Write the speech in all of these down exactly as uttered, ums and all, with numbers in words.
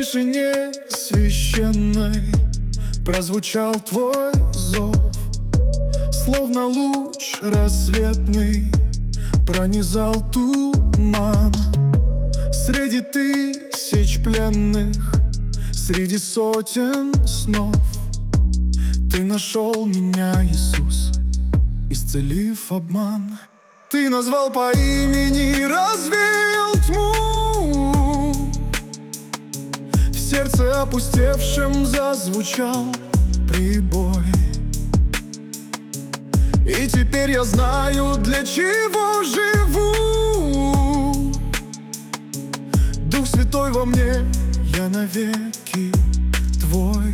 тишине священной прозвучал твой зов, словно луч рассветный пронизал туман. Среди тысяч пленных, среди сотен снов, ты нашел меня, Иисус, исцелив обман. Ты назвал по имени, развеял тьму, в сердце опустевшем зазвучал прибой. И теперь я знаю, для чего живу. Дух Святой во мне, я навеки твой.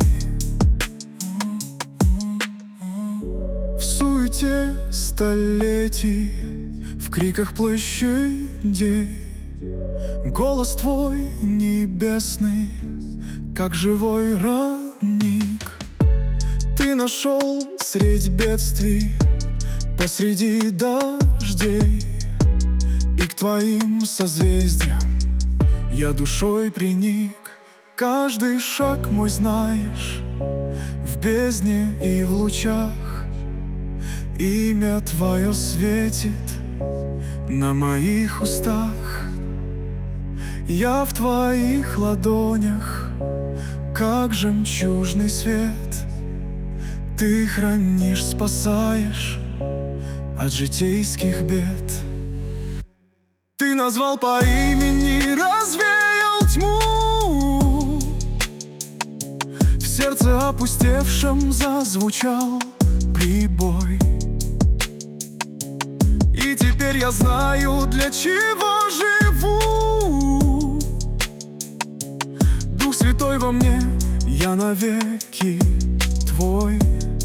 В суете столетий, в криках площадей, голос твой небесный, как живой родник. Ты нашел средь бедствий, посреди дождей, и к твоим созвездиям я душой приник. Каждый шаг мой знаешь, в бездне и в лучах имя твое светит на моих устах. Я в твоих ладонях, как жемчужный свет. Ты хранишь, спасаешь от житейских бед. Ты назвал по имени, развеял тьму, в сердце опустевшем зазвучал прибой. И теперь я знаю, для чего живу. Дух Святой во мне, я навеки твой.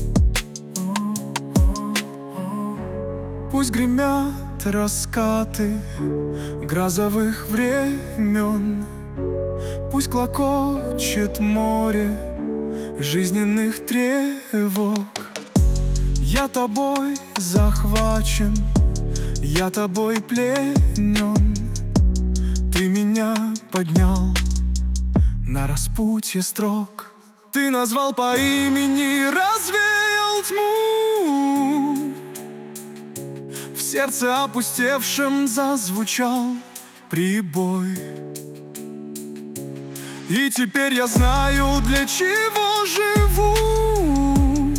Пусть гремят раскаты грозовых времен, пусть клокочет море жизненных тревог. Я тобой захвачен, я тобой пленен. Ты меня поднял на распутье строк. Ты назвал по имени, развеял тьму, в сердце опустевшем зазвучал прибой. И теперь я знаю, для чего живу.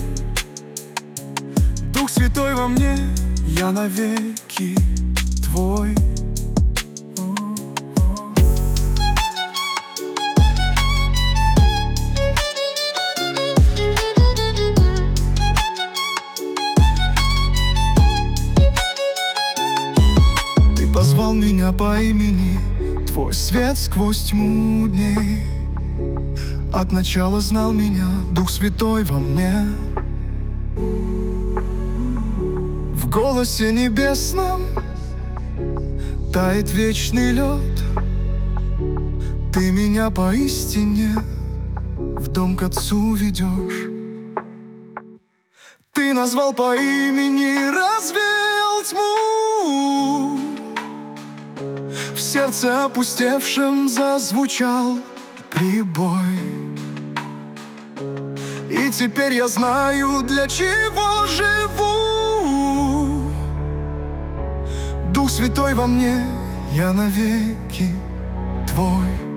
Дух Святой во мне, я навеки твой. Позвал меня по имени, твой свет сквозь тьму дней. От начала знал меня Дух Святой во мне. В голосе небесном тает вечный лед. Ты меня поистине в дом к Отцу ведешь. Ты назвал по имени, развеял тьму, в сердце опустевшем зазвучал прибой. И теперь я знаю, для чего живу. Дух Святой во мне, я навеки твой.